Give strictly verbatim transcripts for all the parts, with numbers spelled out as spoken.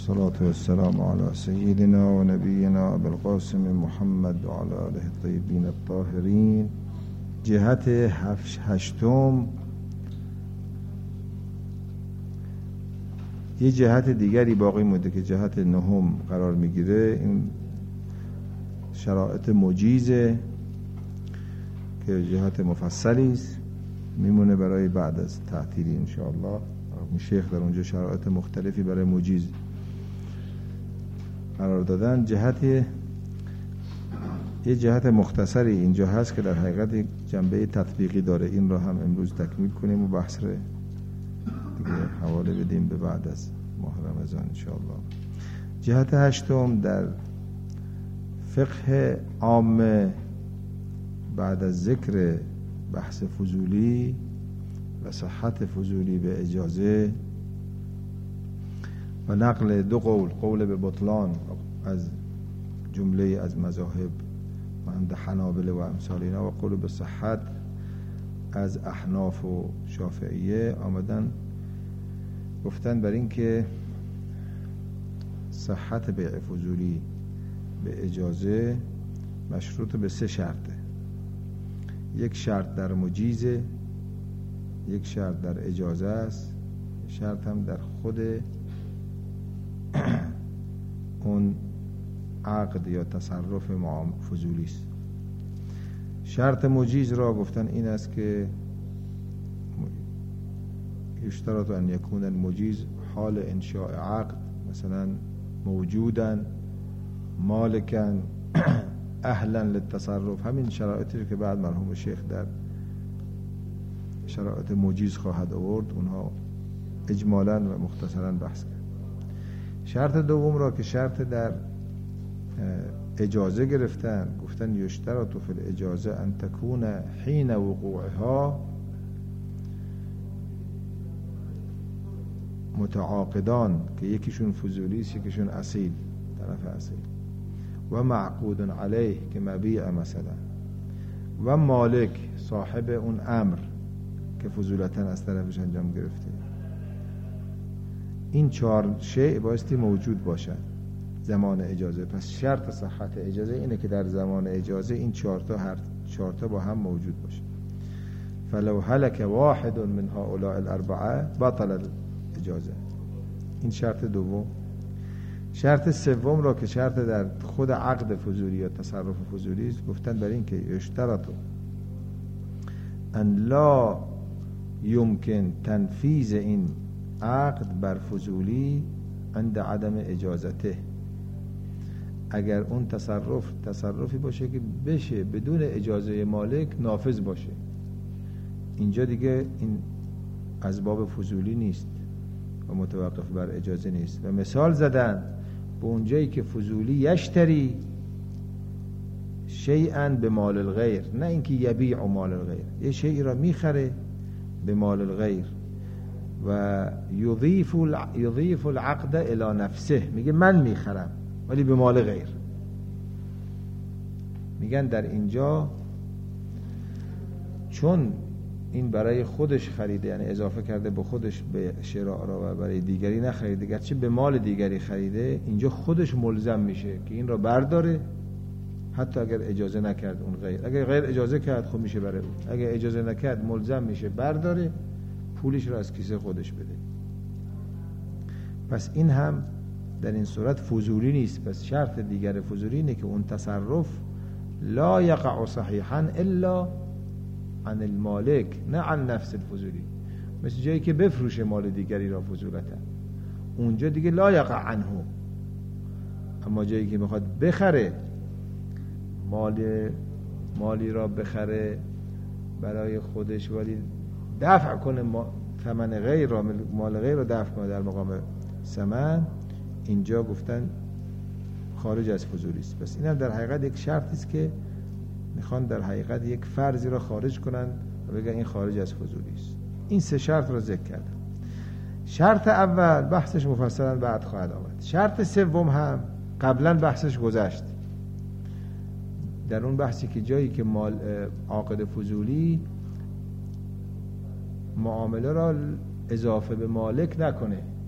الصلاة والسلام على سيدنا و نبینا ابوالقاسم محمد و علی آله الطیبین الطاهرین. جهت هشتم یه جهت دیگری باقی مونده که جهت نهم قرار میگیره. این شرایط مجیزه که جهت مفصلی است، میمونه برای بعد از تعطیلی انشاءالله. شیخ در اونجا شرایط مختلفی برای مجیز قرار دادن. جهت یه جهت مختصری اینجا هست که در حقیقت جنبه تطبیقی داره. این را هم امروز تکمیل کنیم و بحث رو دیگه حواله بدیم به بعد از ماه رمضان انشاءالله. جهت هشتم در فقه عام بعد از ذکر بحث فضولی و صحت فضولی به اجازه و نقل دو قول، قول به بطلان از جمله از مذاهب مانند حنابلة و امثال اینا و قول به صحت از احناف و شافعیه، آمدن گفتن بر این که صحت بیع فضولی به اجازه مشروط به سه شرطه. یک شرط در مجیزه، یک شرط در اجازه است، شرط هم در خود اون عقد یا تصرف فضولی است. شرط مجیز را گفتن این است که یشترط ان یکون المجیز حال انشاء عقد، مثلا موجودن، مالکن، اهلا للتصرف. همین شرایطی که بعد مرحوم شیخ در شرایط مجیز خواهد آورد، اونها اجمالاً و مختصراً بحث کرد. شرط دوم را که شرط در اجازه گرفتن، گفتن یشترط فی الاجازه ان تکون حین وقوعها متعاقدان، که یکیشون فضولی است یکیشون اصیل، طرف اصیل، و معقود علیه که مبیع مثلا، و مالک صاحب اون امر که فضولتاً از طرفش انجام گرفته. این چهار شیء بایستی موجود باشد زمان اجازه. پس شرط صحت اجازه اینه که در زمان اجازه این چهار تا هر چهار تا با هم موجود باشه. فلو هلك واحد من هؤلاء الاربعه بطل الاجازه. این شرط دوم. شرط سوم را که شرط در خود عقد فضولی یا تصرف فضولی است، گفتن برای این که یشترط ان لا یمکن تنفیذ این عقد بر فضولی عند عدم اجازته. اگر اون تصرف تصرفی باشه که بشه بدون اجازه مالک نافذ باشه، اینجا دیگه این از باب فضولی نیست و متوقف بر اجازه نیست. و مثال زدن به اونجایی که فضولی یشتری شیئا به مال الغیر، نه اینکه یبیع مال الغیر، یه شیئی را میخره به مال الغیر و یضیف یضیف العقد الی نفسه، میگه من میخرم ولی به مال غیر. میگن در اینجا چون این برای خودش خریده، یعنی اضافه کرده به خودش به شراء را و برای دیگری نخریده، گرچه به مال دیگری خریده، اینجا خودش ملزم میشه که این را برداره، حتی اگر اجازه نکرد اون غیر. اگر غیر اجازه کرد خب میشه برای اون، اگر اجازه نکرد ملزم میشه برداره، پولش را از کیسه خودش بده. پس این هم در این صورت فضولی نیست. پس شرط دیگر فضولی اینه که اون تصرف لا یقع صحیحا الا عن المالک، نه عن نفس الفضولی. مثل جایی که بفروشه مال دیگری را فضولتا، اونجا دیگه لا یقع عنه. اما جایی که میخواد بخره مال مالی را بخره برای خودش ولی دفع کنه ثمن غیر را، مال غیر را دفع کنه در مقام ثمن، اینجا گفتن خارج از فضولی است. پس این هم در حقیقت یک شرطی است که میخوان در حقیقت یک فرضی را خارج کنن و بگن این خارج از فضولی است. این سه شرط را ذکر کردم. شرط اول بحثش مفصلا بعد خواهد آمد. شرط سوم هم قبلا بحثش گذشت، در اون بحثی که جایی که مال عاقد فضولی معامله را اضافه به مالک نکنه،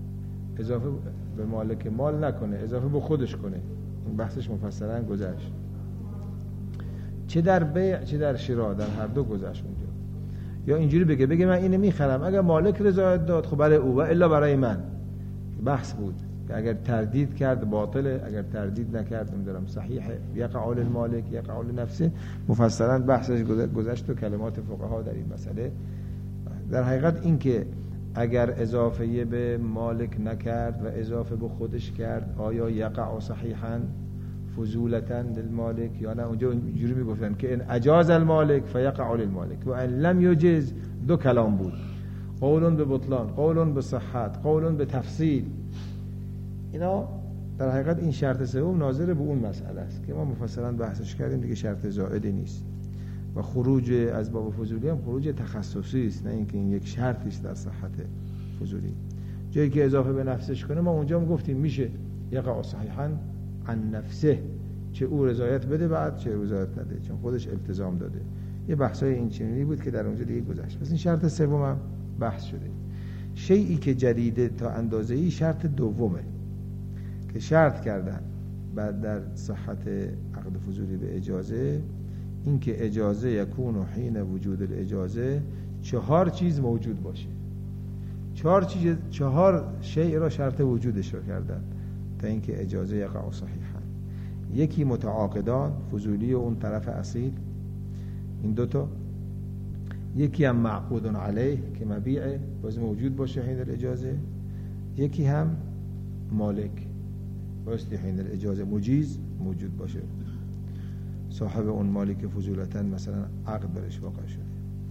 اضافه به مالک مال نکنه، اضافه به خودش کنه. این بحثش مفصلا گذشت، چه در بیع چه در شراء، در هر دو گذشت اونجا. یا اینجوری بگه بگه من اینو میخرم اگر مالک رضایت داد خب برای او و الا برای من. بحث بود که اگر تردید کرد باطله، اگر تردید نکرد نمیدونم صحیحه، یقع علی المالک یقع علی نفسه. مفصلا بحثش گذشت و کلمات فقها در این مسئله. در حقیقت این که اگر اضافه به مالک نکرد و اضافه به خودش کرد آیا یقع صحیحا فضولتا للمالک یا نه. اونجا اینجوری میگفتن که ان اجاز المالک فیقع علی المالک و ان لم یجز. دو کلام بود، قولون به بطلان، قولون به صحت، قولون به تفصیل. اینا در حقیقت این شرط سوم ناظر به اون مسئله است که ما مفصلا بحثش کردیم دیگه، شرط زائدی نیست. و خروج از باب فضولی هم خروج تخصصی است، نه اینکه این یک شرطی است در صحت فضولی. جایی که اضافه به نفسش کنه ما اونجا هم گفتیم میشه یقع صحیحا عن نفسه، چه او رضایت بده بعد چه رضایت نده، چون خودش التزام داده. یه بحثای این چنینی بود که در اونجا دیگه گذشت. پس این شرط سوم هم بحث شده. شیئی که جدیده تا اندازه‌ای شرط دومه که شرط کردن بعد در صحت عقد فضولی به اجازه، این که اجازه یکون و حین وجود الاجازه چهار چیز موجود باشه. چهار چیز، چهار شیء را شرط وجودش را کردن تا اینکه اجازه یقع صحیحا. یکی متعاقدان، فضولی و اون طرف اصیل، این دوتا. یکی هم معقود علیه که مبیعه، باز موجود باشه حین الاجازه. یکی هم مالک، بایستی حین الاجازه مجیز موجود باشه، صاحب اون مالی که فضولتاً مثلا عقد برش واقع شده.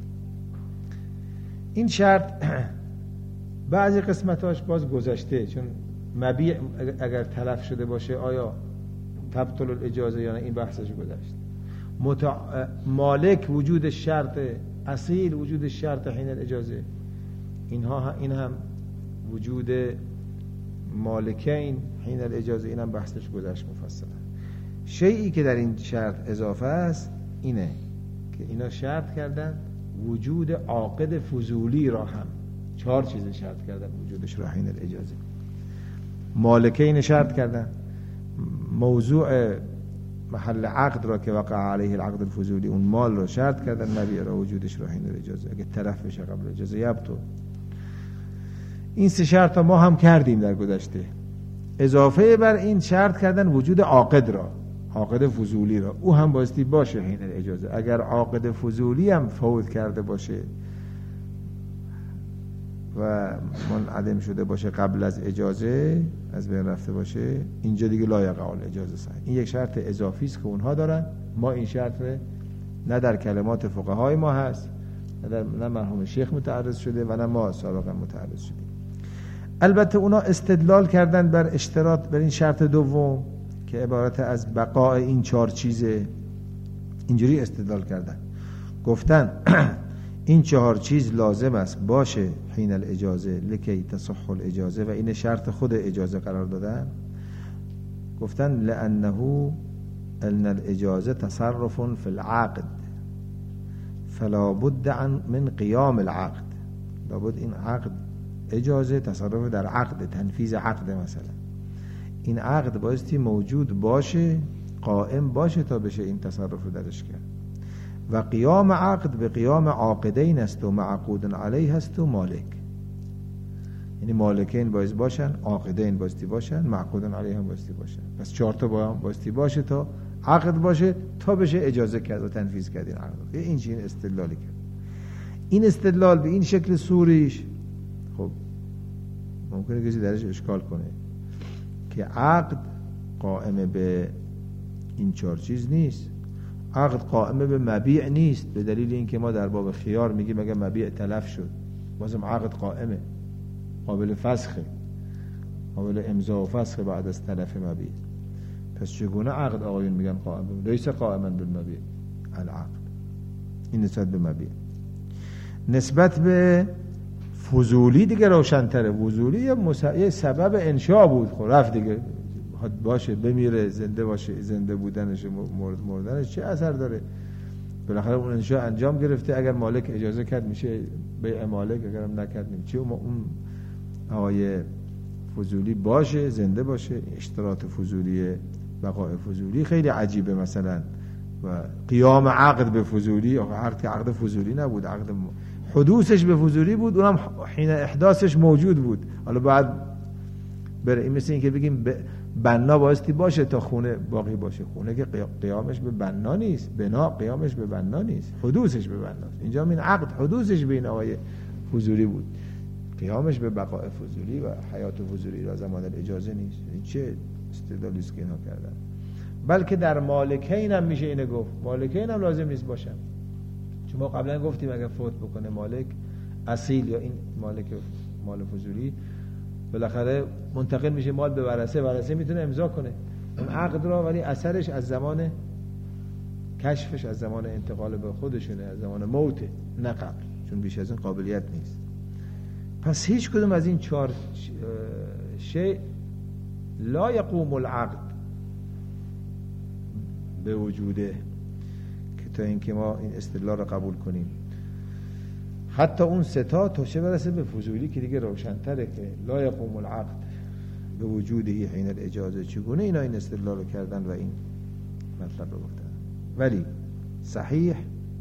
این شرط بعضی قسمتاش باز گذشته، چون مبیع اگر تلف شده باشه آیا تبطل الاجازه یا نه، این بحثش گذشت. متع... مالک وجود شرط، اصیل وجود شرط حین الاجازه، اینها این هم وجود مالکین حین الاجازه، این هم بحثش گذشت مفصلا. شیئی که در این شرط اضافه است اینه که اینا شرط کردن وجود عاقد فضولی را هم، چهار چیز شرط کردن وجودش را حین الاجازه. مالکین شرط کردن، موضوع محل عقد را که وقع علیه العقد الفضولی اون مال را شرط کردن، مبیع را وجودش را حین الاجازه، اگه طرف بشه قبل اجازه یبطل. این سه شرط ما هم کردیم در گذشته. اضافه بر این شرط کردن وجود عاقد را، عاقد فضولی را، او هم بایستی باشه حین الاجازه. اگر عاقد فضولی هم فوت کرده باشه و منعدم شده باشه قبل از اجازه، از بین رفته باشه، اینجا دیگه لا یقع الاجازه صحیح. این یک شرط اضافی است که اونها دارن، ما این شرط نه در کلمات فقهای ما هست، نه در نه مرحوم شیخ متعرض شده و نه ما سابقا متعرض شدیم. البته اونا استدلال کردن بر اشتراط بر این شرط دوم که عبارت از بقاء این چهار چیزه. اینجوری استدلال کردن، گفتن این چهار چیز لازم است باشه حین الاجازه لکی تصح الاجازه، و این شرط خود اجازه قرار دادن. گفتن لانه ان الاجازه تصرف فی العقد فلا بد عن من قیام العقد. لابد این عقد اجازه تصرف در عقد، تنفیذ عقد، مثلا این عقد بایستی موجود باشه، قائم باشه تا بشه این تصرف رو درش کرد. و قیام عقد به قیام عاقدین است و معقود علیه است و مالک، یعنی مالکین باید باشن، عاقدین بایستی باشن، معقود علیه هم بایستی باشن. پس چهار تا بایستی باشه تا عقد باشه تا بشه اجازه کرد و تنفیذ کرد این عقد. این چین استدلالی کرد. این استدلال به این شکل سوریش خب ممکنه کسی درش اشکال کنه که عقد قائم به این چهار چیز نیست، عقد قائم به مبیع نیست، به دلیل اینکه ما در باب خیار میگیم اگه مبیع تلف شد بازم عقد قائمه، قابل فسخه، قابل امضا و فسخه بعد از تلف مبیع. پس چگونه عقد آقایون میگن قائم؟ لیس قائما بالمبیع العقد. این نسبت به مبیع. نسبت به فضولی دیگه روشن‌تره. فضولی یه, مسا... یه سبب انشاء بود، خب رفت دیگه، باشه بمیره، زنده باشه، زنده بودنش مرد مردنش چه اثر داره؟ بالاخره اون انشاء انجام گرفته، اگر مالک اجازه کرد میشه بیع مالک، اگرم نکرد نمیشه. اون آقای فضولی باشه، زنده باشه. اشتراط فضولی، بقای فضولی خیلی عجیبه. مثلا و قیام عقد به فضولی، هر که عقد فضولی نبود، عقد حدوثش به فضولی بود، اونم حین احداثش موجود بود. حالا بعد بره این مثل این که بگیم بنا بایستی باشه تا خونه باقی باشه. خونه که قیامش به بنا نیست، بنا قیامش به بنا نیست، حدوثش به بناست. اینجا این عقد حدوثش به این آقای فضولی بود، قیامش به بقای فضولی و حیات فضولی را زمان اجازه نیست. این چه استدلالی است که اینا کردن؟ بلکه در مالکین هم میشه اینو گفت. مالکین هم لازم نیست باشن، چون ما قبلا گفتیم اگر فوت بکنه مالک اصیل یا این مالک مال فضولی، بالاخره منتقل میشه مال به ورثه، ورثه میتونه امضا کنه اون عقد را، ولی اثرش از زمان کشفش از زمان انتقال به خودشونه، از زمان موت، نه قبل، چون بیش از این قابلیت نیست. پس هیچ کدوم از این چهار شیء لا یقوم العقد به وجوده که تا اینکه ما این استدلال را قبول کنیم. حتی اون ستا تا چه برسه به فضولی که دیگه روشن‌تره که لا یقوم العقد به وجودهی حین الاجازه. چگونه اینا این استدلال رو کردن و این مطلب رو گفتن؟ ولی صحیح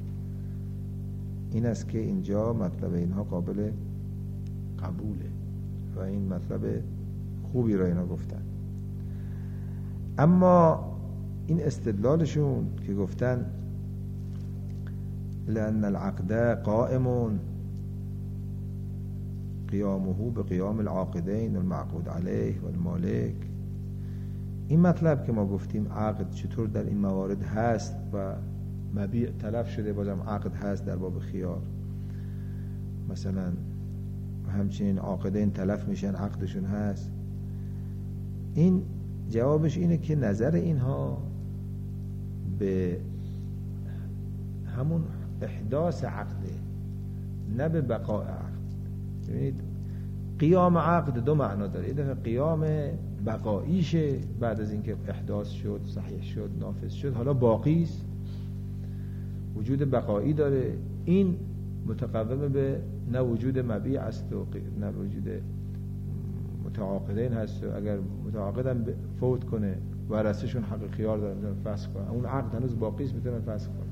این است که اینجا مطلب اینها قابل قبوله و این مطلب خوبی را اینا گفتن. اما این استدلالشون که گفتن لأن العقد قائم قیامه بقیام العاقدین المعقود علیه والمالک، این مطلب که ما گفتیم عقد چطور در این موارد هست و مبیع تلف شده بازم عقد هست در باب خیار مثلا، و همچنین عاقدین تلف میشن عقدشون هست. این جوابش اینه که نظر اینها به همون احداث عقده، نه به بقاء عقد. ببینید قیام عقد دو معنا داره. یه دفعه قیام بقاییشه بعد از اینکه احداث شد، صحیح شد، نافذ شد، حالا باقی است، وجود بقایی داره. این متقوم به نه وجود مبیع است و نه وجود متعاقدین هست. و اگر متعاقدن فوت کنه ورثه‌شون حق خیار دارن میتونن فسخ کنن، اون عقد هنوز باقی است میتونن فسخ کنن.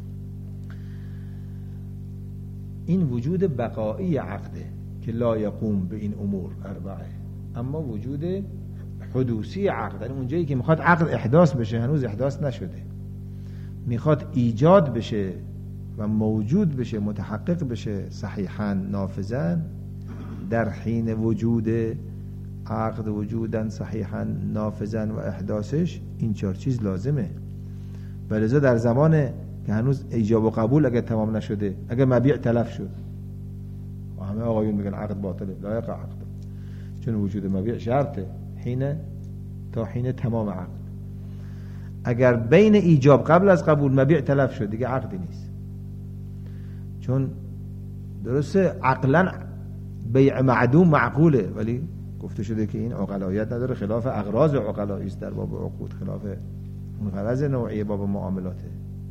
این وجود بقایی عقده که لا یقوم به این امور اربعه. اما وجود حدوثی عقد، یعنی اونجایی که میخواد عقد احداث بشه هنوز احداث نشده، میخواد ایجاد بشه و موجود بشه، متحقق بشه صحیحاً نافذاً، در حین وجود عقد وجوداً صحیحاً نافذاً و احداثش این چهار چیز لازمه. ولذا در زمان که هنوز ایجاب و قبول اگر تمام نشده، اگر مبیع تلف شد و همه آقایون میگن عقد باطله، لا یقع عقد، چون وجود مبیع شرطه حین تا حین تمام عقد. اگر بین ایجاب قبل از قبول مبیع تلف شد دیگه عقدی نیست، چون درسته عقلا بیع معدوم معقوله، ولی گفته شده که این عقلایت نداره، خلاف اغراض عقلایی است در باب عقود، خلاف اون غرض نوعی باب معاملاته.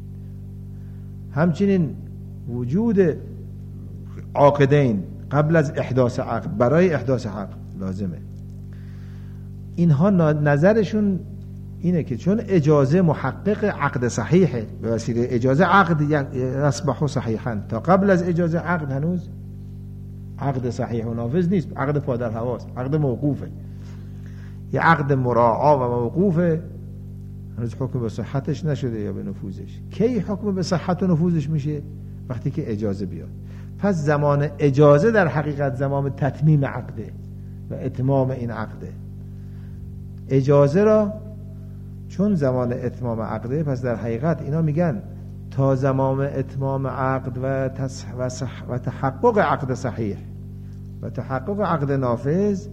همچنین وجود عاقدین قبل از احداث عقد برای احداث عقد لازمه. اینها نظرشون اینه که چون اجازه محقق عقد صحیحه، به وسیله اجازه عقد یصبح صحیحا، تا قبل از اجازه عقد هنوز عقد صحیح و نافذ نیست، عقد پادر هواست، عقد موقوفه. یه عقد مراعا و موقوفه، هنوز حکم به صحتش نشده یا به نفوذش. کی حکم به صحت و نفوذش میشه؟ وقتی که اجازه بیاد. پس زمان اجازه در حقیقت زمان تتمیم عقده و اتمام این عقده. اجازه را چون زمان اتمام عقده، پس در حقیقت اینا میگن تا زمان اتمام عقد و, تصح و, صح و تحقق عقد صحیح و تحقق عقد نافذ،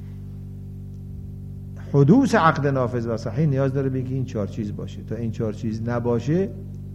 حدوث عقد نافذ و صحیح نیاز داره به اینکه این چهار چیز باشه. تا این چهار چیز نباشه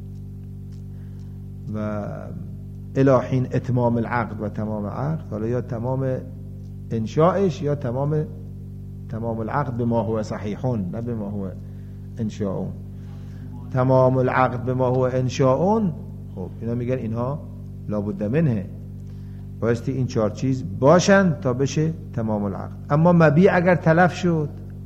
و الهین اتمام العقد و تمام عقد، حالا یا تمام انشاءش یا تمام تمام العقد به ما هو صحیحون، نه به ما هو انشاءون. تمام العقد به ما هو انشاءون، خب اینا میگن اینها لابد منه. بایستی این چهار چیز باشن تا بشه تمام العقد. اما مبیع اگر تلف شد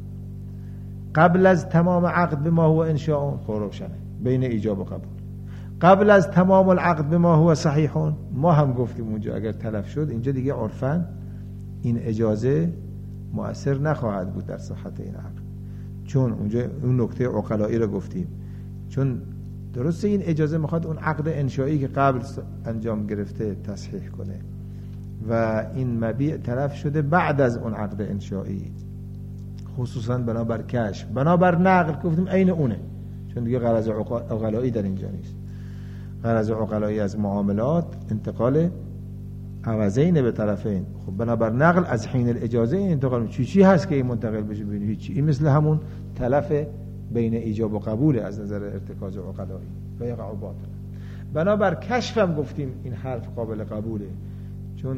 قبل از تمام عقد به ما هو انشاء خب روشنه بین ایجاب و قبول. قبل از تمام العقد به ما هو صحیح، ما هم گفتیم اونجا اگر تلف شد اینجا دیگه عرفاً این اجازه مؤثر نخواهد بود در صحت این عقد، چون اونجا اون نکته عقلایی رو گفتیم. چون درسته این اجازه میخواد اون عقد انشایی که قبل انجام گرفته تصحیح کنه و این مبیع تلف شده بعد از اون عقد انشایی، خصوصا بنابر کشف، بنابر نقل گفتیم عین اونه، چون دیگه غرض عقلایی در اینجا نیست. غرض عقلایی از معاملات انتقال عوضین به طرفین. خب بنابر نقل از حین الاجازه این انتقال چی چی هست که این منتقل بشه ببینید هیچی. این مثل همون تلف بین ایجاب و قبول از نظر ارتکاز عقلایی و یقع باطل. بنابر کشف هم گفتیم این حرف قابل قبوله، چون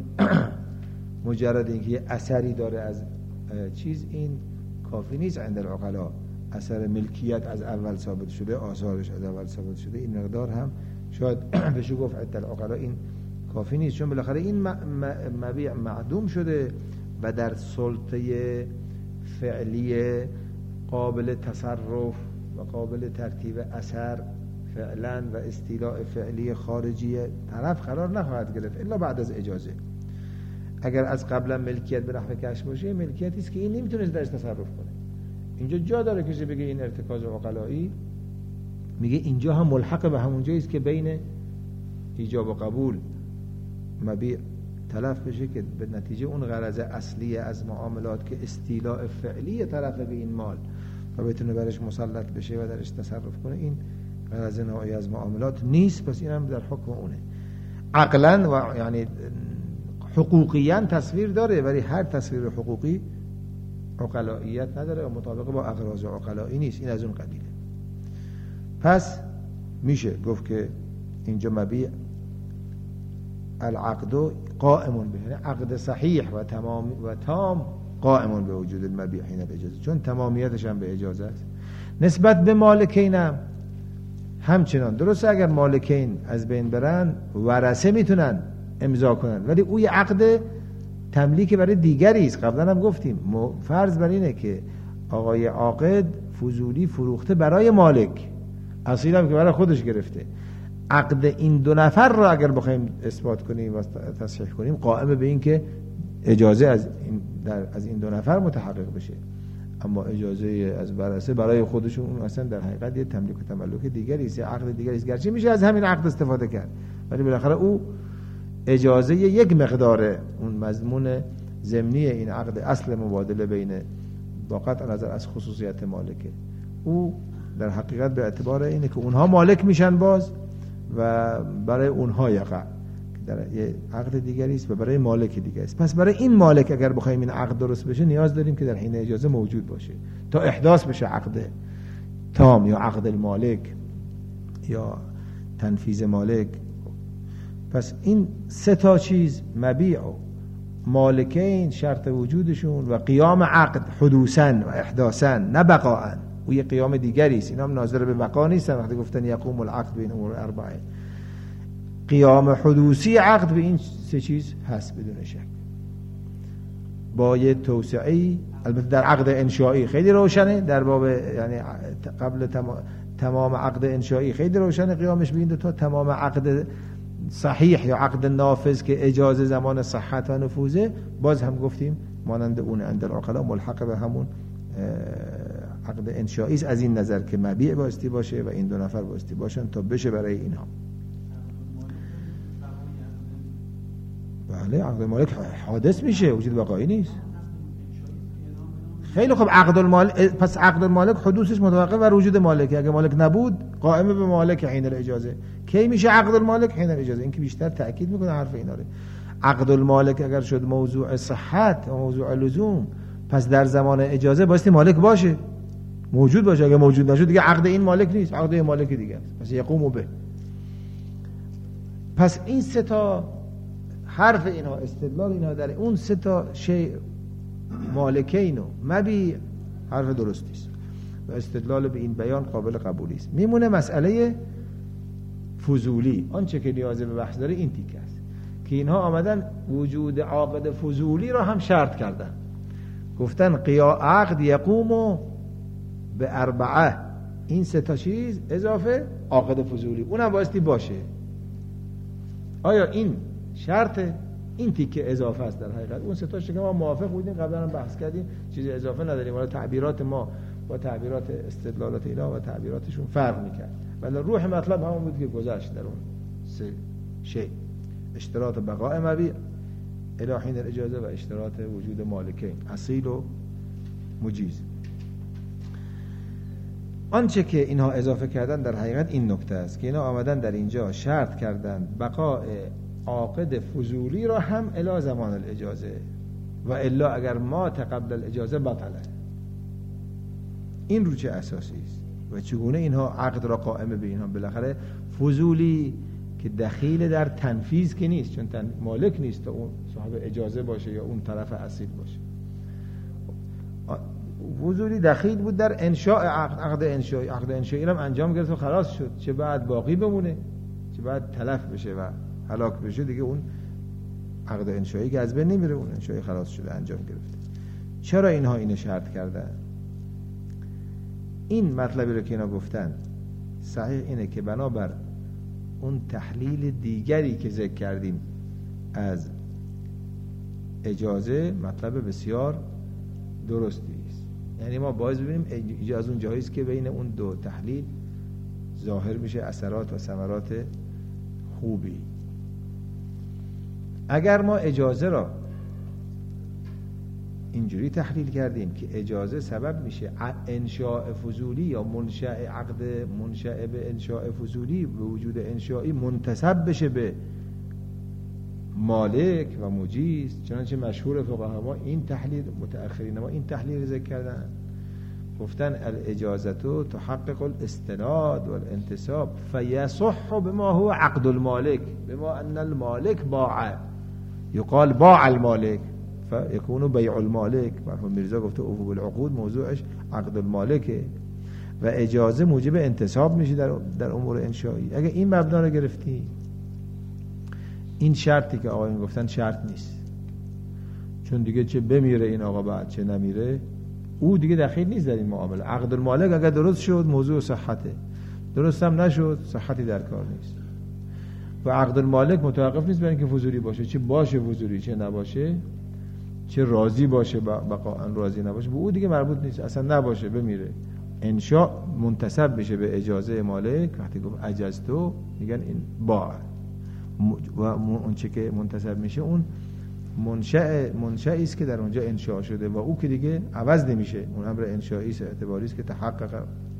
مجرد اینکه یه اثری داره از چیز این کافی نیست عند العقلا. اثر ملکیت از اول ثابت شده، آثارش از اول ثابت شده، این مقدار هم شاید بشه گفت عند العقلا این کافی نیست، چون بالاخره این مبیع معدوم شده و در سلطه فعلی قابل تصرف و قابل ترتیب اثر فعلا و استیلاء فعلی خارجی طرف قرار نخواهد گرفت الا بعد از اجازه. اگر از قبلا ملکیت به نحو کشف باشه، ملکیتی است که این نمیتونه درش تصرف کنه. اینجا جا داره کسی بگه این ارتکاز عقلایی، میگه اینجا هم ملحق به همون جایی است که بین ایجاب و قبول مبیع تلف بشه که به نتیجه اون غرض اصلی از معاملات که استیلاء فعلی طرف به این مال و بتونه برش مسلط بشه و درش تصرف کنه، این غرض نوعی از معاملات نیست. پس این هم در حکم اونه. عقلا و یعنی حقوقیاً تصویر داره، ولی هر تصویر حقوقی عقلائیت نداره و مطابق با اغراض عقلایی نیست. این از اون قبیله. پس میشه گفت که اینجا مبیع العقد قائم به، عقد صحیح و تمام و تام قائم به وجود المبیع حین الاجازه، چون تمامیتش هم به اجازه است. نسبت به مالکین هم همچنان درسته، اگر مالکین از بین برن ورثه میتونن امضا کنن، ولی او یه عقد تملیک برای دیگری است. قبلا هم گفتیم فرض بر اینه که آقای عاقد فضولی فروخته برای مالک، اصیل هم که برای خودش گرفته. عقد این دو نفر را اگر بخوایم اثبات کنیم و تصحیح کنیم، قائم به این که اجازه از این در از این دو نفر متحقق بشه. اما اجازه از ورثه برای خودشون اون اصلا در حقیقت یه تملیک و تملک دیگری است، عقد دیگری است. گرچه میشه از همین عقد استفاده کرد، ولی بالاخره او اجازه یک مقدار اون مضمون ضمنی این عقد اصل مبادله بین با قطع نظر از خصوصیت مالکه، او در حقیقت به اعتبار اینه که اونها مالک میشن باز و برای اونها یقع در یه عقد دیگری است و برای مالک دیگری است. پس برای این مالک اگر بخوایم این عقد درست بشه، نیاز داریم که در حین اجازه موجود باشه تا احداث بشه عقد تام یا عقد المالک یا تنفیذ مالک. پس این سه تا چیز، مبیع و مالکین، شرط وجودشون و قیام عقد حدوثاً و احداثاً نه بقاءً، و یه قیام دیگری است. اینا هم ناظر به بقا نیستن. وقتی گفتن یقوم العقد بین امور اربعه، قیام حدوثی عقد به این سه چیز هست بدون شک. با یه توسعه‌ای البته در عقد انشایی خیلی روشنه، در باب یعنی قبل تمام عقد انشایی خیلی روشنه قیامش به این دو تا. تمام عقد صحیح یا عقد نافذ که اجازه زمان صحت و نفوذه، باز هم گفتیم مانند اون عند العقلا ملحق به همون عقد انشایی است، از این نظر که مبیع بایستی باشه و این دو نفر بایستی باشن تا بشه برای اینها. بله عقد مالک حادث میشه، وجود بقایی نیست. خیلی خب عقد المالک، پس عقد المالک حدوثش متوقف بر وجود مالک. اگه مالک نبود قائم به مالک حین الاجازه. کی میشه عقد المالک؟ حین الاجازه. این که بیشتر تاکید میکنه حرف اینا رو. عقد المالک اگر شد موضوع صحت و موضوع لزوم، پس در زمان اجازه بایستی مالک باشه، موجود باشه. اگه موجود نشد دیگه عقد این مالک نیست، عقد این مالک دیگه است. پس یقوم به. پس این سه تا حرف اینا، استدلال اینا در اون سه تا شی مالکین و مبیع حرف درستی است و استدلال به این بیان قابل قبولی است. میمونه مسئله فضولی. آنچه که نیاز به بحث داره این تیکه است که اینها آمدن وجود عاقد فضولی را هم شرط کردن. گفتن قیا عقد یقوم به اربعه، این سه تا چیز اضافه عاقد فضولی اونم بایستی باشه. آیا این شرطه؟ این تیکه اضافه است در حقیقت. اون سه تاش که ما موافق بودیم، قبلا هم بحث کردیم، چیز اضافه نداریم. ولی تعبیرات ما با تعبیرات استدلالات اینا و تعبیراتشون فرق میکرد، ولی روح مطلب همون بود که گذشت در اون سه شی: اشتراط بقاء مبیع الی حین الاجازه و اشتراط وجود مالکین، اصیل و مجیز. آنچه که اینها اضافه کردن در حقیقت این نکته است که اینا آمدن در اینجا شرط کردن بقاء عاقد فضولی را هم الی زمان الاجازه و الا اگر مات قبل الاجازه بطله. این رو چه اساسی است و چگونه اینها عقد را قائم به اینها؟ بالاخره فضولی که دخیل در تنفیذ که نیست، چون تن... مالک نیست تا اون صاحب اجازه باشه یا اون طرف اصیل باشه. فضولی دخیل بود در انشاء عقد، عقد انشایی. عقد انشایی هم انجام گرفت و خلاص شد، چه بعد باقی بمونه چه بعد تلف بشه و هلاک بشه، دیگه اون عقد انشایی که از بین نمیره، اون انشایی خلاص شده انجام گرفته. چرا اینها اینو شرط کردن؟ این مطلبی رو که اینا گفتن صحیح اینه که بنابر اون تحلیل دیگری که ذکر کردیم از اجازه مطلب بسیار درستی است. یعنی ما باز ببینیم اینجا از اون جایی است که بین اون دو تحلیل ظاهر میشه اثرات و ثمرات خوبی. اگر ما اجازه را اینجوری تحلیل کردیم که اجازه سبب میشه انشاء فضولی یا منشأ عقد منشأ به انشاء فضولی به وجود انشایی منتسب بشه به مالک و مجیز، چنانچه مشهور فقها ما این تحلیل، متأخرین ما این تحلیل ذکر کردن، گفتن الاجازتو تحقق الاستناد والانتساب فیصح بما هو عقد المالک بما ان المالک باع، یقال باع المالک فیکون بیع المالک. مرحوم میرزا گفته اوفو بالعقود موضوعش عقد المالکه و اجازه موجب انتساب میشه در در امور انشایی. اگه این مبنا رو گرفتی، این شرطی که آقایون گفتن شرط نیست، چون دیگه چه بمیره این آقا بعد چه نمیره، او دیگه دخیل نیست در این معامله. عقد المالک اگر درست شد موضوع صحته، درست هم نشد صحتی در کار نیست. و عقد المالک متوقف نیست بر اینکه فضولی باشه، چه باشه فضولی چه نباشه، چه راضی باشه بقاء راضی نباشه، به او دیگه مربوط نیست، اصلا نباشه بمیره. انشاء منتسب بشه به اجازه مالک. وقتی گفت اجازتو میگن این باع، و اون چه که منتسب میشه اون منشأ منشأی است که در اونجا انشاء شده و او که دیگه عوض نمیشه، اون امر انشایی است، اعتباری است که تحقق.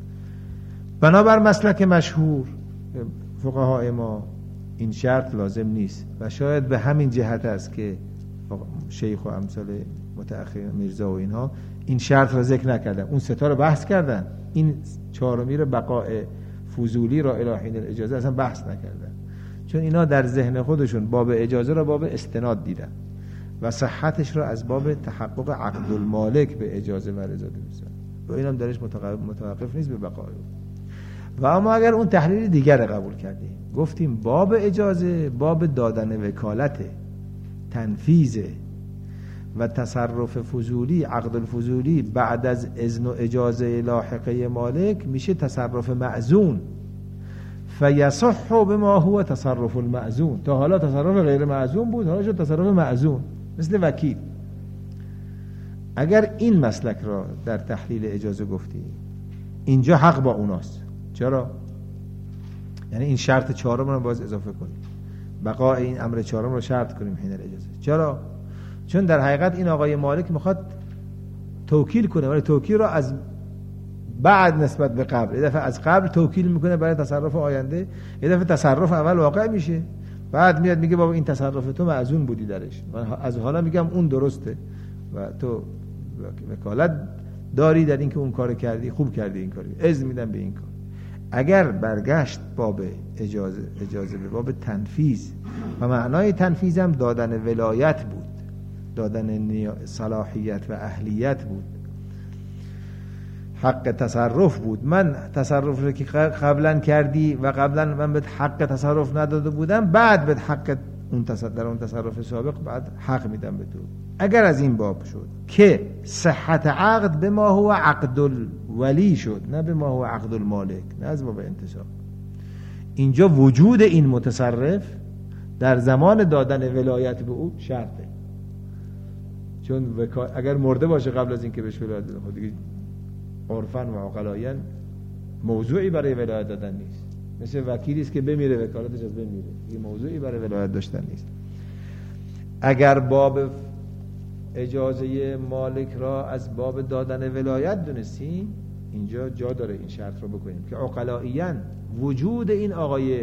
بنابر مسلک مشهور فقهای ما این شرط لازم نیست و شاید به همین جهت است که شیخ و امثال متأخرین میرزا و اینها این شرط را ذکر نکردن، اون ستا رو بحث کردن، این چهارمی رو بقاء فضولی را الی حین الاجازه اصلا بحث نکردن، چون اینا در ذهن خودشون باب اجازه را باب استناد دیدن و صحتش را از باب تحقق عقد المالک به اجازه و رضا دیدن و اینم درش متوقف نیست به بقاء. و اما اگر اون تحلیل دیگر رو قبول کردیم، گفتیم باب اجازه باب دادن وکالته، تنفیذ و تصرف فضولی، عقد الفضولی بعد از اذن و اجازه لاحقه مالک میشه تصرف معزون، فیصح بما هو تصرف المعزون. تا حالا تصرف غیر معزون بود، حالا شد تصرف معزون، مثل وکیل. اگر این مسلک را در تحلیل اجازه گفتی، اینجا حق با اوناست. چرا؟ یعنی این شرط چهارم رو باز اضافه کنیم، بقاء این امر چهارم رو شرط کنیم حین الاجازه. چرا؟ چون در حقیقت این آقای مالک میخواد توکیل کنه، ولی توکیل را از بعد نسبت به قبل، یه دفعه از قبل توکیل میکنه برای تصرف آینده، یه دفعه تصرف اول واقع میشه، بعد میاد میگه بابا این تصرف تو معزون بودی درش، من از حالا میگم اون درسته و تو وکالت داری در این که اون کار کردی، خوب کردی این کاری، اذن میدم به این کار. اگر برگشت باب اجازه اجازه به باب تنفیذ و معنای تنفیذ هم دادن ولایت بود، دادن صلاحیت و اهلیت بود، حق تصرف بود. من تصرف رو که قبلا کردی و قبلا من به حق تصرف نداده بودم، بعد به حق اون تصرف در اون تصرف سابق بعد حق میدم به تو. اگر از این باب شد که صحت عقد به ما هو عقد الولی شد، نه به ما هو عقد المالک، نه از باب انتصاب، اینجا وجود این متصرف در زمان دادن ولایت به او شرطه. چون اگر مرده باشه قبل از اینکه بهش ولایت بده، خود دیگه عرفاً و عقلایاً موضوعی برای ولایت دادن نیست. مثل وکیلی است که بمیره وکالتش از بین میره، دیگه موضوعی برای ولایت داشتن نیست. اگر باب اجازه مالک را از باب دادن ولایت دونستیم، اینجا جا داره این شرط رو بکنیم که عقلائیاً وجود این آقای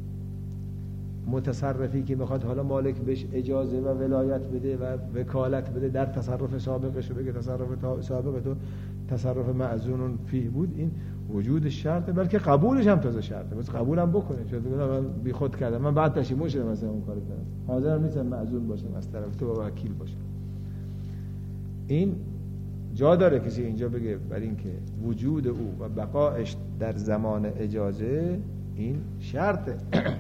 متصرفی که میخواد حالا مالک بهش اجازه و ولایت بده و وکالت بده در تصرف سابقش، بگه تصرف سابق تو تصرف معزون فیه بود، این وجود شرطه، بلکه قبولش هم تازه شرطه. بس قبولم بکنه، شاید بگه من بی خود کردم، من بعد پشیمون شدم مثلا اون کارو کردم، حاضرم نیستم معزون باشم از طرف تو و وکیل باشم. این جا داره کسی اینجا بگه برای اینکه وجود او و بقایش در زمان اجازه این شرطه.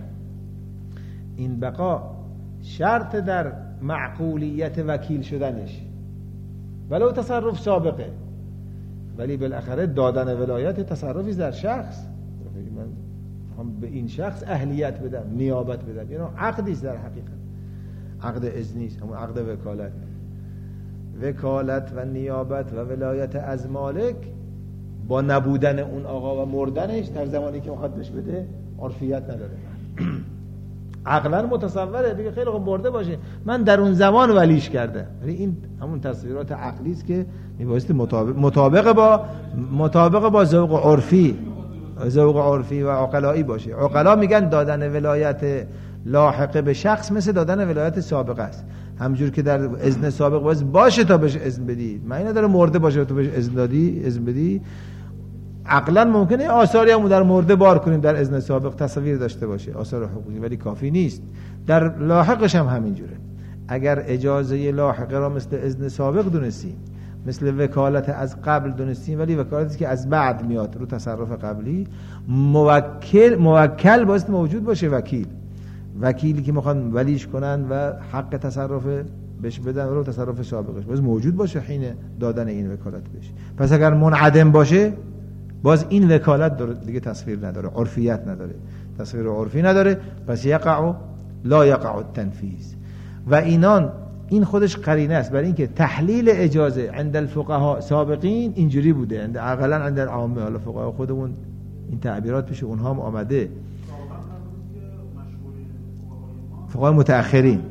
این بقا شرط در معقولیت وکیل شدنش، ولو تصرف سابقه، ولی بالاخره دادن ولایت تصرفی در شخص. من هم به این شخص اهلیت بدم، نیابت بدم، یعنی عقدی است در حقیقت، عقد اذنی است، همون عقد وکالت. وکالت و نیابت و ولایت از مالک با نبودن اون آقا و مردنش در زمانی که میخواد بهش بده عرفیت نداره. عقلا متصوره، بگه خیلی خوب مرده باشه، من در اون زمان ولیش کرده، ولی این همون تصویرات عقلی است که میبایستی مطابق مطابق با مطابق با ذوق عرفی ذوق عرفی و عقلایی باشه. عقلا میگن دادن ولایت لاحقه به شخص مثل دادن ولایت سابقه است. همجور که در اذن سابق باز باشه تا بهش اذن بدی، معنی نداره مرده باشه تو بهش اذن دادی اذن بدی. عقلا ممکنه آثاری هم در مرده بار کنیم در اذن سابق تصویر داشته باشه، آثار حقوقی، ولی کافی نیست. در لاحقش هم همینجوره. اگر اجازه لاحقه را مثل اذن سابق دونستیم، مثل وکالت از قبل دونستیم، ولی وکالتی که از بعد میاد رو تصرف قبلی، موکل موکل باید موجود باشه. وکیل وکیلی که میخوان ولیش کنن و حق تصرف بهش بدن رو تصرف سابقش باید موجود باشه حین دادن این وکالت بهش. پس اگر منعدم باشه باز این وکالت دیگه تصویر نداره، عرفیت نداره، تصویر عرفی نداره، پس یقع لا یقع التنفیذ. و اینان این خودش قرینه است برای اینکه تحلیل اجازه عند الفقهاء سابقین اینجوری بوده، عند عقلا عند العامه، حالا فقها خودمون این تعبیرات پیش اونها هم آمده، فقهای متأخرین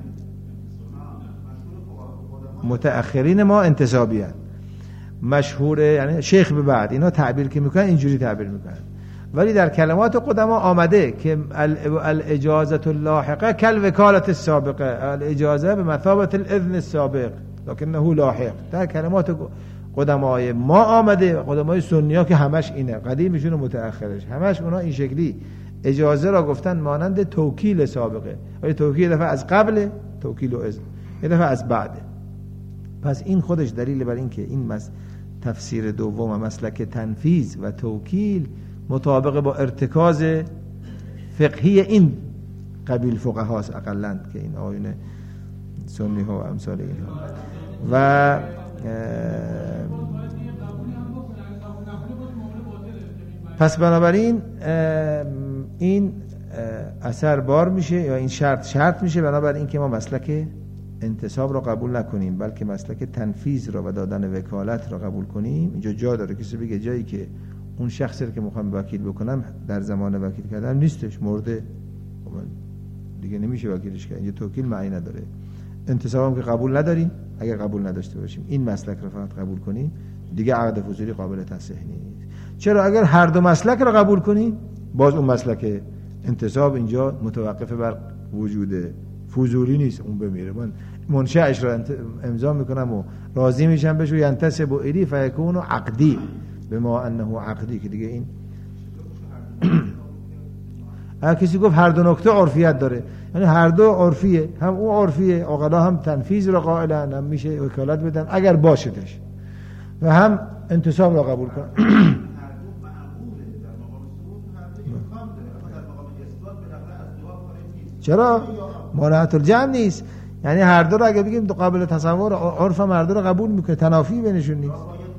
متأخرین ما انتصابی هست، مشهوره، یعنی شیخ به بعد اینا تعبیر که میکنن اینجوری تعبیر میکنن. ولی در کلمات قدما آمده که الاجازه اللاحقه کل وکالت السابقه، الاجازه به مثابت الاذن السابق لکنه لاحق. در کلمات قدمای ما آمده، قدمای سنیا که همش اینه، قدیمشون و متأخرش همش اونا این شکلی اجازه را گفتن مانند توکیل سابقه، ولی توکیل دفعه از قبل، توکیل و اذن یه دفعه از بعده. پس این خودش دلیل بر این که این مس تفسیر دوم مسلک تنفیذ و توکیل مطابق با ارتکاز فقهی این قبیل فقهاست اقلند که این آیون سنی ها و امثال اینها. و پس بنابراین این اثر بار میشه یا این شرط شرط میشه، بنابراین که ما مسلک انتصاب را قبول نکنیم بلکه مسلک تنفیذ را و دادن وکالت را قبول کنیم. اینجا جا داره کسی بگه جایی که اون شخصی که میخوام وکیل بکنم در زمان وکیل کردن نیستش، مرده، دیگه نمیشه وکیلش کرد، اینجا توکیل معنی نداره. انتصاب هم که قبول نداریم، اگر قبول نداشته باشیم این مسلک را فقط قبول کنیم دیگه عقد فضولی قابل تصحیح نیست. چرا؟ اگر هر دو مسلک را قبول کنیم باز اون مسلک انتصاب اینجا متوقف بر وجود فضولی نیست، اون بمیره، من منشأش را امضا میکنم و راضی میشم بهش و ینتسب الی فیکون عقدی بما انه عقدی، که دیگه این هر کسی گفت هر دو نکته عرفیت داره، یعنی هر دو عرفیه، هم اون عرفیه، عقلا هم تنفیذ را قائلن، هم میشه وکالت بدن اگر باشدش، و هم انتصاب را قبول کنن. چرا؟ مانعت الجمع نیست. یعنی هر دو رو اگه بگیم دو قابل تصور، عرف هم هر دو رو قبول میکنه، تنافی بینشون نیست.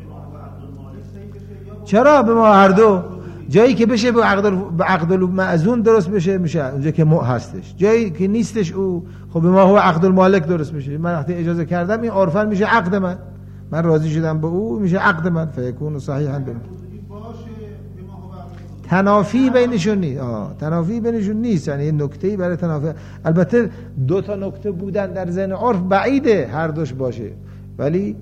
چرا به ما هر دو جایی که بشه به عقد به عقد المأذون درست بشه میشه اونجا که مو هستش، جایی که نیستش او خب به ما هو عقد المالک درست بشه. من وقتی اجازه کردم این عرفا میشه عقد من، من راضی شدم به او میشه عقد من، فیکون صحیحا به تنافی بینشون نیست. آه تنافی بینشون نیست، یعنی این نکته‌ای برای تنافی. البته دو تا نکته بودن در ذهن عرف بعیده هر دوش باشه، ولی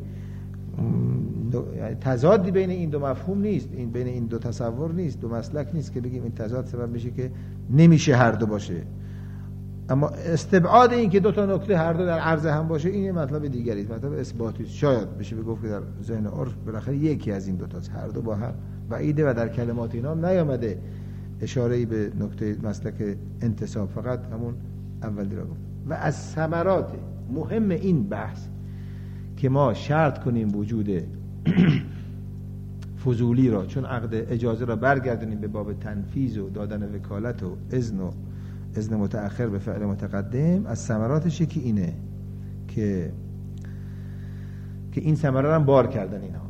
تضادی بین این دو مفهوم نیست، این بین این دو تصور نیست، دو مسلک نیست که بگیم این تضاد سبب میشه که نمیشه هر دو باشه. اما استبعاد این که دو تا نکته هر دو در عرض هم باشه این یه مطلب دیگری است، مطلب اثباتی است. شاید بشه بگفت که در ذهن عرف بالاخره یکی از این دو تا هر دو با هم بعیده و در کلمات اینا نیامده اشاره‌ای به نکته مسلک انتساب، فقط همون اولی را گفت. و از ثمرات مهم این بحث که ما شرط کنیم وجود فضولی را، چون عقد اجازه را برگردونیم به باب تنفیذ و دادن وکالت و اذن و اذن متأخر به فعل متقدم، از ثمراتش یکی اینه که که این ثمره را هم بار کردن اینها.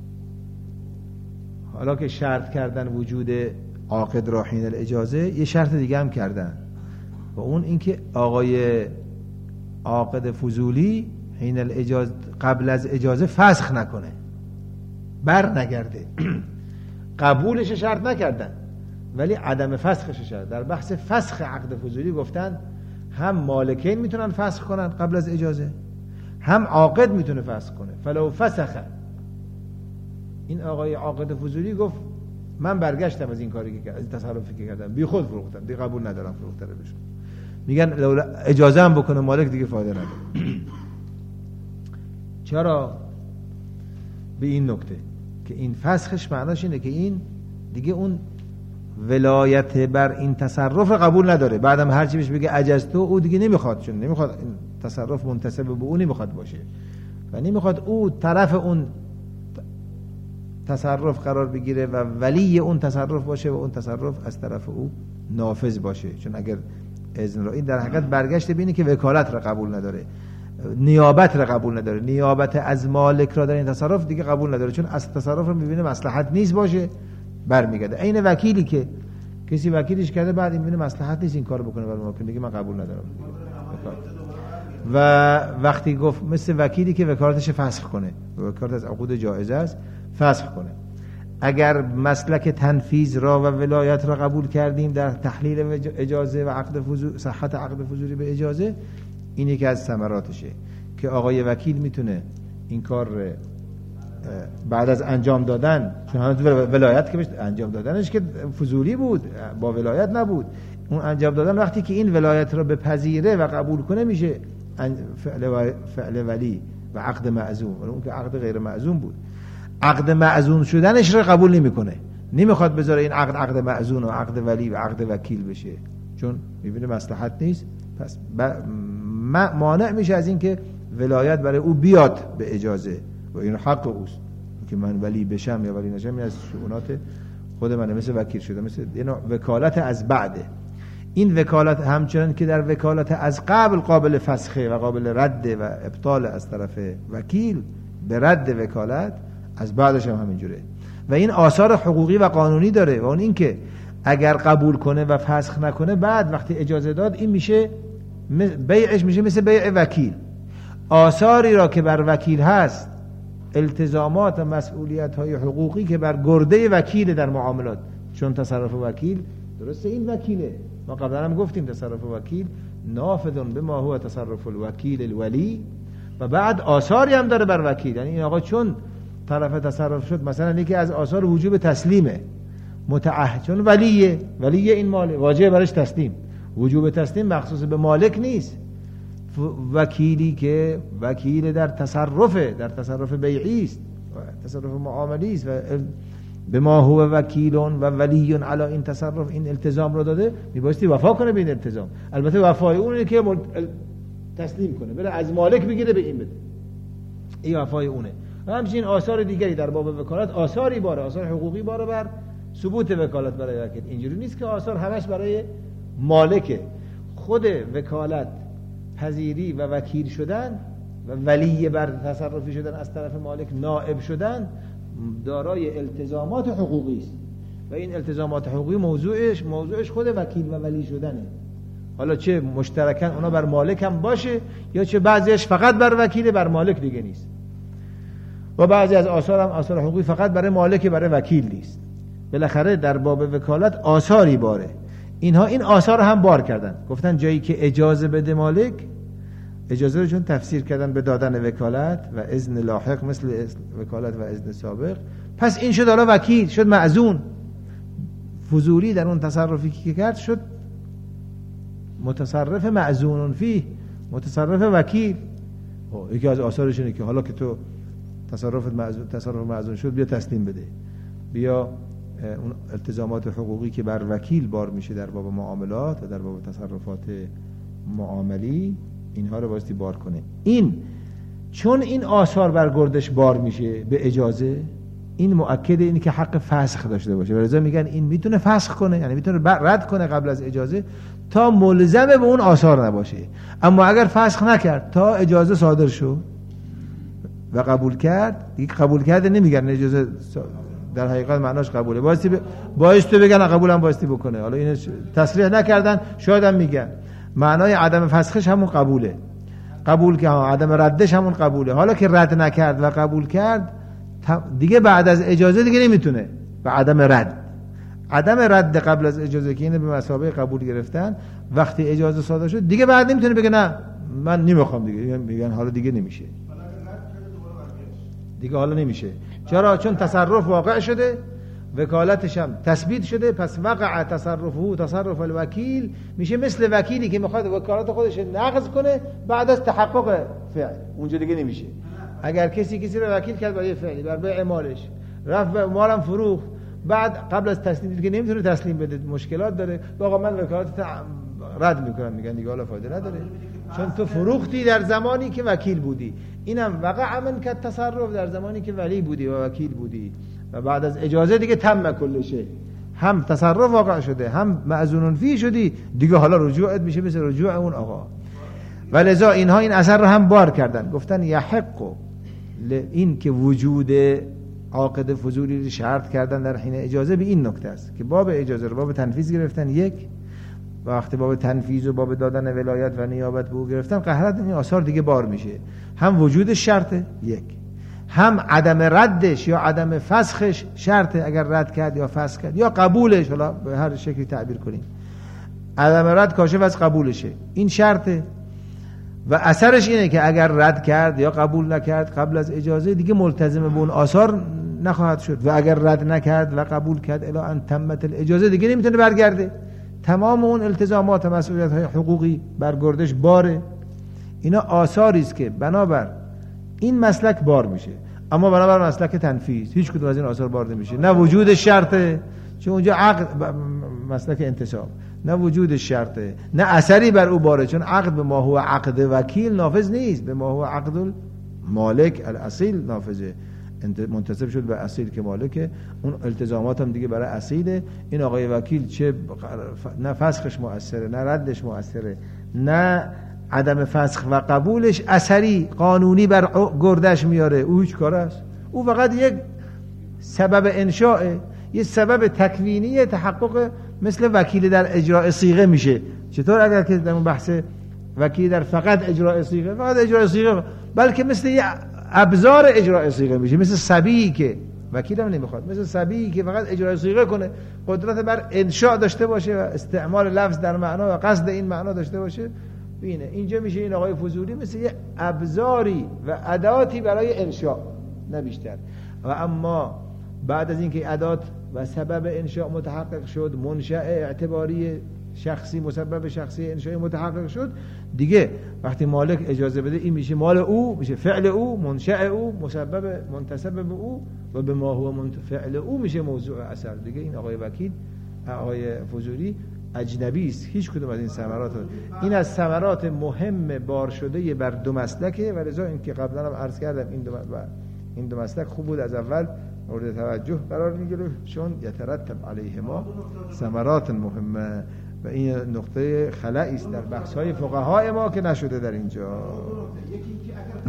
حالا که شرط کردن وجود عاقد را حین الاجازه، یه شرط دیگه هم کردن و اون اینکه آقای عاقد فضولی حین الاجازه قبل از اجازه فسخ نکنه، بر نگرده. قبولش شرط نکردن ولی عدم فسخش شرط. در بحث فسخ عقد فضولی گفتن هم مالکین میتونن فسخ کنن قبل از اجازه، هم عاقد میتونه فسخ کنه. فلو فسخ، این آقای عاقد فضولی گفت من برگشتم از این کاری که کردم، از این تصرفی که کردم، بی خود فروختم، دیگه قبول ندارم فروخته رو بشم. میگن لولا اجازه هم بکنه مالک دیگه فایده نداره. چرا؟ به این نکته که این فسخش معناش اینه که این دیگه اون ولایت بر این تصرف قبول نداره. بعدم هر چی بهش بگه اجازتو او دیگه نمیخواد، چون نمیخواد این تصرف منتسب به او نمیخواد باشه و نمیخواد او طرف اون تصرف قرار بگیره و ولی اون تصرف باشه و اون تصرف از طرف او نافذ باشه. چون اگر اذن را، این در حقیقت برگشت بینه که وکالت را قبول نداره، نیابت را قبول نداره، نیابت از مالک را در این تصرف دیگه قبول نداره، چون از تصرف رو میبینه مصلحت نیست باشه برمیگرده. عین وکیلی که کسی وکیلش کرده بعد این میبینه مصلحت نیست این کارو بکنه برای مالک، دیگه من قبول ندارم. و وقتی گفت مثل وکیلی که وکالتش فسخ کنه، وکالت از عقود جایزه است، فسخ کنه. اگر مسلک تنفیذ را و ولایت را قبول کردیم در تحلیل اجازه و عقد فضول، صحت عقد فضولی به اجازه، این یکی از ثمراتشه که آقای وکیل میتونه این کار بعد از انجام دادن، چون ولایت که انجام دادنش که فضولی بود، با ولایت نبود، اون انجام دادن وقتی که این ولایت را بپذیره و قبول کنه میشه فعل, فعل ولی و عقد معزوم. اون که عقد غیر معزوم بود، عقد معزوم شدنش را قبول نمیکنه، نمیخواد بذاره این عقد عقد معزوم و عقد ولی و عقد وکیل بشه، چون میبینه مصلحت نیست. پس مانع میشه از این که ولایت برای او بیاد به اجازه و این حق اوست که من ولی بشم یا ولی نشم، از شؤونات خود منه، مثل وکیل شده، مثل این وکالت از بعده. این وکالت همچنان که در وکالت از قبل قابل فسخه و قابل رد و ابطال از طرف وکیل به رد وکالت، از بعدش هم همینجوره و این آثار حقوقی و قانونی داره. و اون این که اگر قبول کنه و فسخ نکنه، بعد وقتی اجازه داد این میشه بیعش میشه مثل بیع وکیل. آثاری را که بر وکیل هست، التزامات و مسئولیت های حقوقی که بر گرده وکیل در معاملات، چون تصرف وکیل درسته این وکیله، ما قبلا هم گفتیم تصرف وکیل نافذ به ما هو تصرف الوکیل الولی، و بعد آثاری هم داره بر وکیل. یعنی این آقا چون طرف تصرف شد، مثلا یکی از آثار وجوب تسلیمه، متعهد، چون ولیه، ولیه این مال واجب برش تسلیم، وجوب تسلیم مخصوص به مالک نیست. وکیلی که وکیل در تصرفه، در تصرف بیعی است، تصرف معاملی است و به ما هو وکیلون و ولیون علی این تصرف، این التزام رو داده، میبایستی وفا کنه به این التزام. البته وفای اونه که تسلیم کنه، بره از مالک بگیره به این بده، این وفای اونه. و همچنین آثار دیگری در باب وکالت، آثاری باره، آثار حقوقی باره بر ثبوت وکالت برای وکیل. اینجوری نیست که آثار همش برای مالکه. خود وکالت پذیری و وکیل شدن و ولی بر تصرفی شدن از طرف مالک، نائب شدن، دارای التزامات حقوقی است و این التزامات حقوقی موضوعش موضوعش خود وکیل و ولی شدنه. حالا چه مشترکاً اونا بر مالک هم باشه یا چه بعضیش فقط بر وکیل، بر مالک دیگه نیست. و بعضی از آثار هم آثار حقوقی فقط برای مالک، برای وکیل نیست. بالاخره در باب وکالت آثاری باره. اینها این آثار هم بار کردن، گفتن جایی که اجازه بده مالک، اجازه رو چون تفسیر کردن به دادن وکالت و اذن لاحق مثل وکالت و اذن سابق، پس این شد حالا وکیل، شد معزون. فضولی در اون تصرفی که کرد شد متصرف معزون فیه، متصرف وکیل. یکی از آثارش اینه که حالا که تو تصرفت معزون تصرف معزون شد، بیا تسلیم بده، بیا اون التزامات حقوقی که بر وکیل بار میشه در باب معاملات و در باب تصرفات معاملی، اینها رو بایستی بار کنه. این چون این آثار بر گردش بار میشه به اجازه، این مؤکد اینه که حق فسخ داشته باشه. ولذا میگن این میتونه فسخ کنه، یعنی میتونه رد کنه قبل از اجازه تا ملزم به اون آثار نباشه. اما اگر فسخ نکرد تا اجازه صادر شد و قبول کرد، دیگه قبول کرده نمیگن اجازه، در حقیقت معناش قبوله. بایستی ب... بایستی بگن قبولم بایستی بکنه. حالا این تصریح نکردن، شاید هم میگن معنای عدم فسخش همون قبوله، قبول که عدم ردش همون قبوله. حالا که رد نکرد و قبول کرد دیگه بعد از اجازه دیگه نمیتونه به عدم رد. عدم رد قبل از اجازه که اینه به مثابه قبول گرفتن، وقتی اجازه صادر شد دیگه بعد نمیتونه بگه نه من نمیخوام دیگه، میگن حالا دیگه نمیشه، دیگه حالا نمیشه. چرا؟ چون تصرف واقع شده، وکالتش هم تثبیت شده، پس وقع تصرفه تصرف الوکیل، میشه مثل وکیلی که میخواد وکالت خودش نقض کنه بعد از تحقق فعل، اونجا دیگه نمیشه. اگر کسی کسی رو وکیل کرد برای فعلی، بر بیع مالش، رفت به مالم فروخت، بعد قبل از تسلیم دیگه نمیتونه تسلیم بده، مشکلات داره، آقا من وکالت رد میکنم، میگن دیگه حالا فایده نداره چون تو فروختی در زمانی که وکیل بودی. اینم وقع من که تصرف در زمانی که ولی بودی و وکیل بودی و بعد از اجازه دیگه تم کلشه، هم تصرف واقع شده هم معزون فی شدی، دیگه حالا رجوعت میشه مثل رجوع اون آقا. ولذا اینها این اثر رو هم بار کردن، گفتن یحق، این که وجود عاقد فضولی شرط کردن در حین اجازه به این نکته است که باب اجازه رو باب تنفیذ گرفتن یک، و وقتی باب تنفیذ و باب دادن ولایت و نیابت به او گرفتن، قهرت این آثار دیگه بار میشه. هم وجود شرطه یک، هم عدم ردش یا عدم فسخش شرطه، اگر رد کرد یا فسخ کرد یا قبولش، حالا به هر شکلی تعبیر کنیم، عدم رد کاشف از قبولشه، این شرطه. و اثرش اینه که اگر رد کرد یا قبول نکرد قبل از اجازه، دیگه ملتزم به اون آثار نخواهد شد. و اگر رد نکرد و قبول کرد الی ان تمت الاجازه، دیگه نمیتونه برگرده، تمام اون التزامات و مسئولیت های حقوقی بر گردش باره. اینا آثاری است که بنابر این مسلک بار میشه، اما بنابر مسلک تنفیذ هیچ کدوم از این آثار بار نمیشه. نه وجود شرطه، چون اونجا عقد مسلک انتصاب، نه وجود شرطه، نه اثری بر او باره، چون عقد به ما هو عقد وکیل نافذ نیست، به ما هو عقد مالک الاصیل نافذه، منتسب شد به اصیل که مالکه، اون التزامات هم دیگه برای اصیله. این آقای وکیل چه نه فسخش مؤثره، نه ردش مؤثره، نه عدم فسخ و قبولش اثری قانونی بر گردش میاره، او هیچ کار است، او فقط یک سبب انشاء، یه سبب تکوینی تحقق، مثل وکیل در اجراء صیغه میشه. چطور؟ اگر که در اون بحث وکیل در فقط اجراء صیغه، فقط اجراء صیغه، بلکه مثل یه ابزار اجراء صیغه میشه، مثل صبی که وکیل هم نمیخواد، مثل صبی که فقط اجراء صیغه کنه، قدرت بر انشاء داشته باشه و استعمال لفظ در معنا و قصد این معنا داشته باشه. ببینه اینجا میشه این آقای فضولی مثل یه ابزاری و اداتی برای انشاء، نه بیشتر. و اما بعد از اینکه ادات و سبب انشاء متحقق شد، منشأ اعتباری شخصی، مسبب شخصی انشاء متحقق شد، دیگه وقتی مالک اجازه بده این میشه مال او، میشه فعل او، منشأ او، مسبب منتسب به او، و به ما هو فعل او میشه موضوع اثر. دیگه این آقای وکیل، آقای فضولی اجنبی است، هیچ کدوم از این ثمرات، این از ثمرات مهم بار شده بر دو مسلکه. و لذا این که قبلا هم عرض کردم این دو این دو مسلک خوب بود از اول مورد توجه قرار میگیره، چون یترتب علیهما ثمرات مهمه. و این نقطه خلایی است در بخش‌های فقهای ما که نشده در اینجا. یکی اینکه اگر